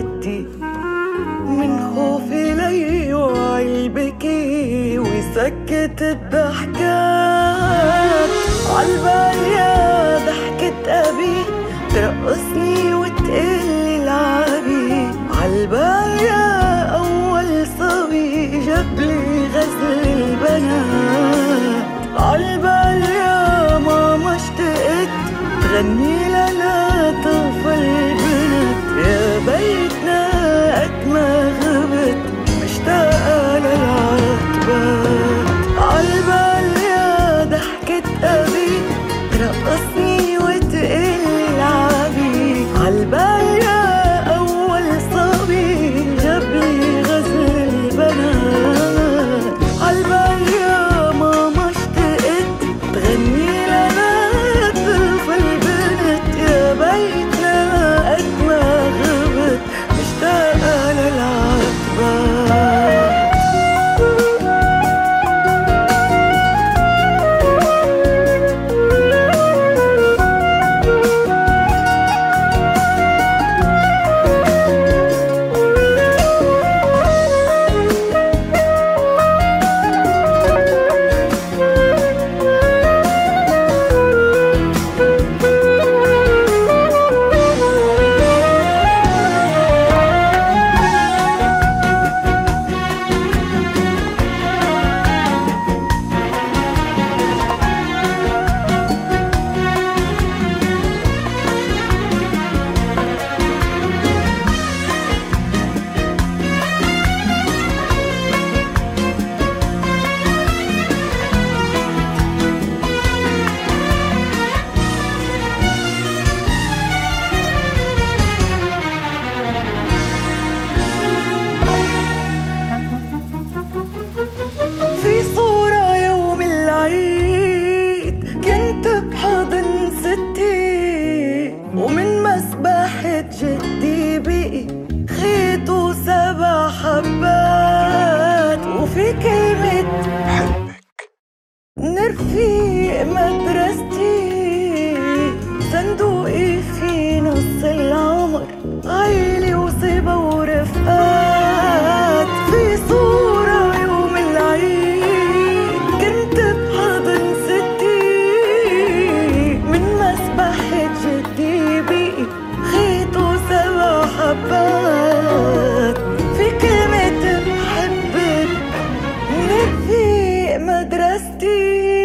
جدي، من خوفي ليوعي البكي ويسكت الضحكات. عالبال يا ضحكة أبي ترقصني وتقلي العبي، عالبال يا أول صبي جابلي غزل البنات، عالبال يا ماما اشتقت تغني لنا طفل بنت. يا بيتنا قد ما غبت مشتاقة للعتبات، عالبال يا ضحكة أبي ترقصني وتقلي العبي، عالبال يا أول صبي جابلي غزل البنات، عالبال يا ماما اشتقت تغني لنا طفل بنت. يا بيتنا قد ما غبت مشتاقة للعتبات. في صورة يوم العيد كنت بحضن ستي، ومن مسبحة جدي بقي خيط و7 حبات، وفي كلمة بحبك من رفيق مدرستي، صندوقي في نص العمر عيلي وصبا ورفقات. في صورة يوم العيد كنت بحضن ستي، من مسبحة جدي بقي خيط و7 حبات، في كلمة بحبك من رفيق مدرستي،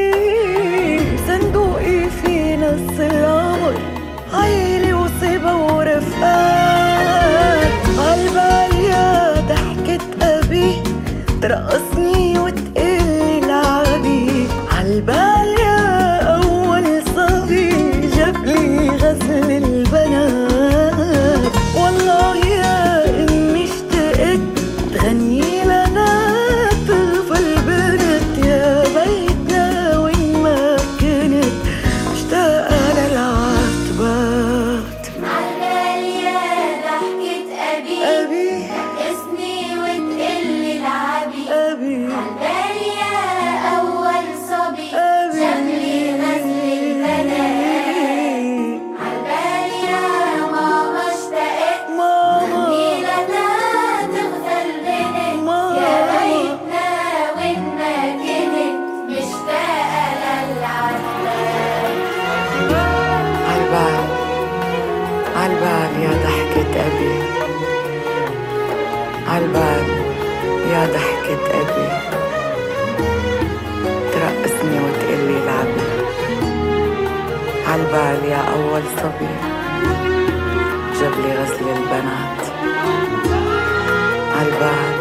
صندوقي في نص العمر عيلي وصبا ورفقات. عالبال يا ضحكة أبي ترقصني وتقلي العبي، عالبال يا أول صبي جابلي غزل البنات. والله يا أمي اشتقت تغني لنا طفل بنت، يا بيتنا وين ما كنت مشتاقة للعتبات. عالبال يا ضحكة أبي ترقصني وتقلي العبي، عالبال يا أول صبي جابلي غزل البنات، عالبال يا ماما اشتقت تغني لنا طفل بنت. يا بيتنا وين ما كنت مشتاقة للعتبات. عالبال عالبال يا ضحكة أبي، عالبال يا ضحكة أبي ترقصني وتقلي العبي، عالبال يا أول صبي جابلي غزل البنات، عالبال